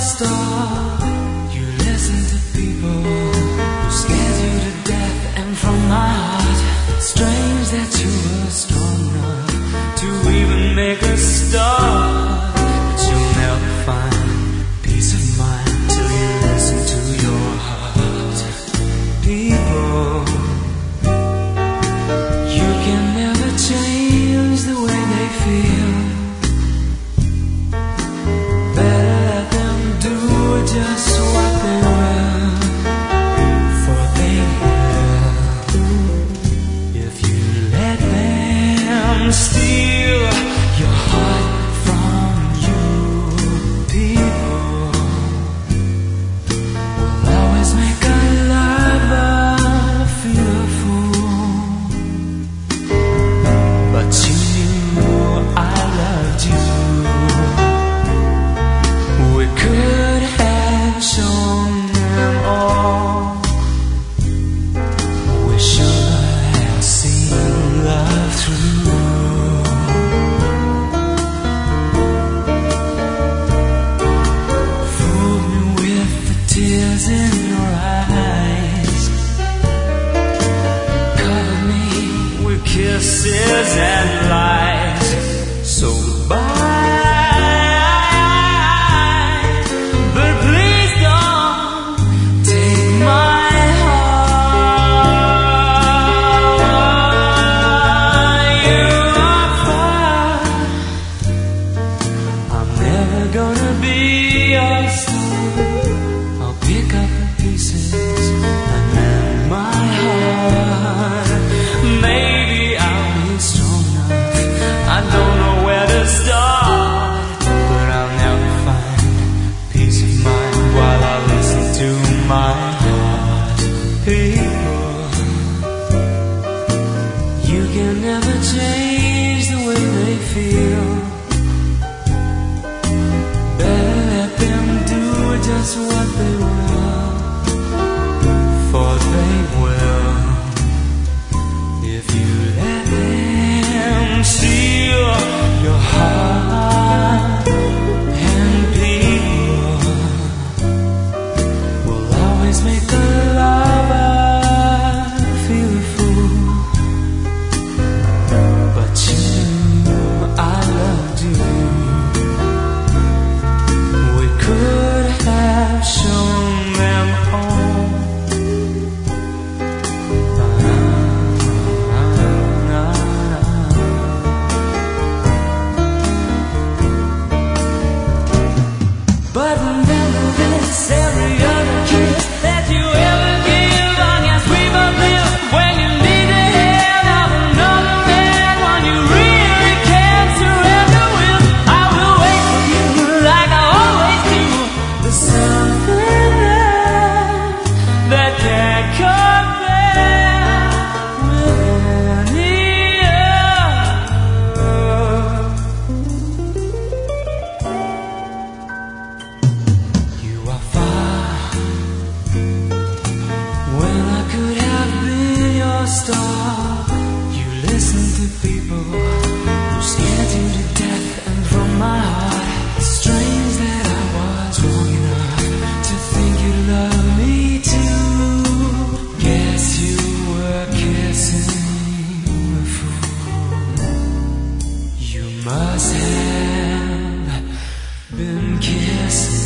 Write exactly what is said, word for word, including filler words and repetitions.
star. You listen to people who scared you to death, and from my heart, strange that you were strong enough to even make a start. But you'll never find peace of mind till you listen to your heart. People, you can never change the way they feel. Just what they will, for they will. If you let them steal your heart from you, people will always make a lover feel a fool. But you knew I loved you. We could have shown them all. We should have seen love through. Fooled me with the tears in your eyes, covered me with kisses and lies. So goodbye. Just what they will, for they will. If you let them steal your heart, and people will always make a lover feel a fool. But you knew I loved you. We could have shown them home. But remember this, every other kiss that you ever give, I guess we both live when you need the hand of another man. When you really can't surrender with, I will wait for you like I always do. There's something there that can't compare with any other. You are far when I could have been your star. You listen to people who scared you to death, and from my heart, strange that I was wrong enough to think you love me too. Guess you were kissing a fool. You must have been kissing